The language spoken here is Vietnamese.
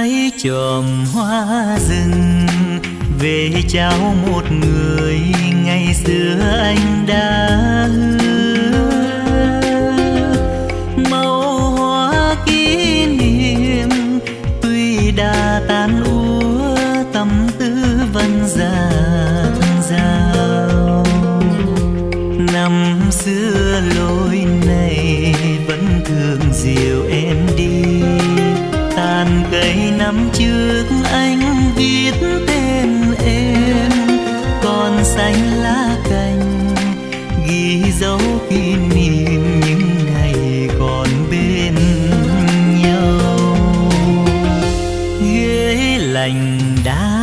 hái chòm hoa rừng về trao một người ngày xưa anh đã hứa. Màu hoa kỷ niệm tuy đã tan úa, tâm tư vẫn dạt dào. Năm xưa lối này vẫn thường dìu em đi, tàn cây năm trước anh viết tên em, còn xanh lá cành ghi dấu kỷ niệm những ngày còn bên nhau. Ghế lành đá